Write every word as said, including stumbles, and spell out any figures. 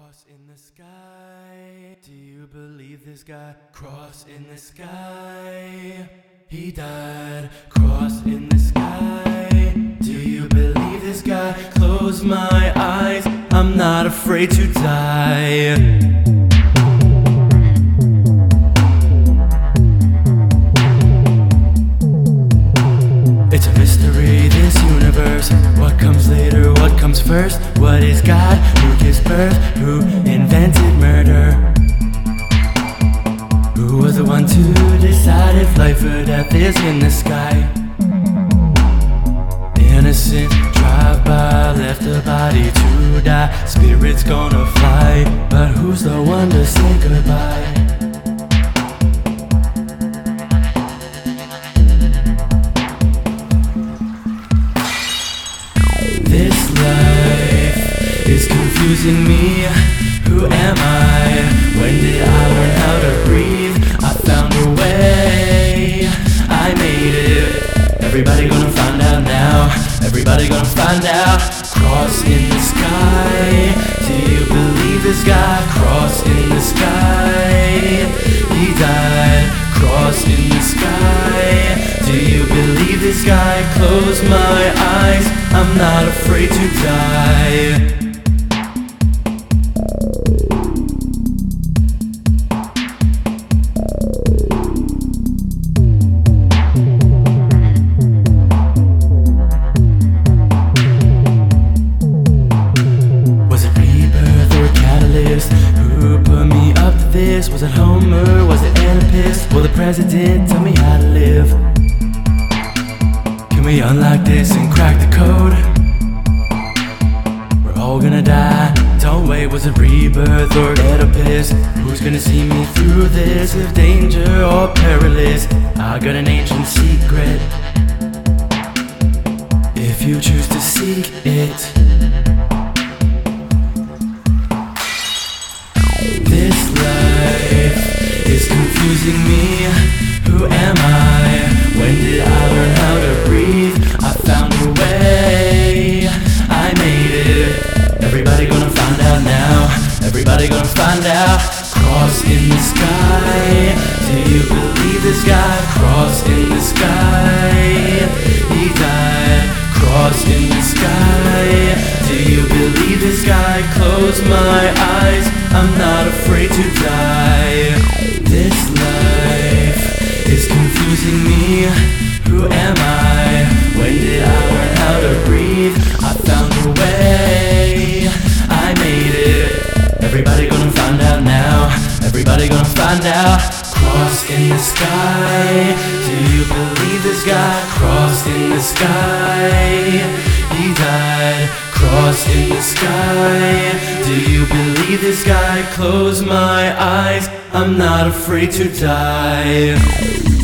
Cross in the sky. Do you believe this guy? Cross in the sky. He died. Cross in the sky. Do you believe this guy? Close my eyes. I'm not afraid to die. It's a mystery, this universe. What comes later, what comes first? What is God? Who gives birth? Who invented murder? Who was the one to decide if life or death is in the sky? Innocent drive-by left a body to die. Spirit's gonna fly, but who's the one to say goodbye? This life is confusing me. Who am I? When did I learn how to breathe? I found a way. I made it. Everybody gonna find out now. Everybody gonna find out. Cross in the sky. Do you believe this guy? Cross in the sky. He died. Cross in the sky. Do you believe this guy? Close my eyes. I'm not afraid to die. Was it rebirth or a catalyst? Who put me up to this? Was it Homer? Was it Oedipus? Will the president tell me how to live? Can we unlock this and crack the code? We're all gonna die. Don't wait, was it rebirth or Oedipus? Who's gonna see me through this? If danger or perilous, I got an ancient secret. If you choose to seek it, this life is confusing me. Who am I? When did I learn how to breathe? I found a way. I made it. Everybody gonna find out now. Everybody gonna find out. Cross in the sky. Do you believe this guy? Cross in the sky. He died. Cross in the sky. Do you believe this guy? Close my eyes. I'm not afraid to die. This life is confusing me. Who am I? When did I learn how to breathe? I found a way. I made it. Everybody gonna find out now. Everybody gonna find out. Cross in the sky. Do you believe this guy? Cross in the sky. He died. Cross in the sky. Do you believe this guy? Close my eyes. I'm not afraid to die.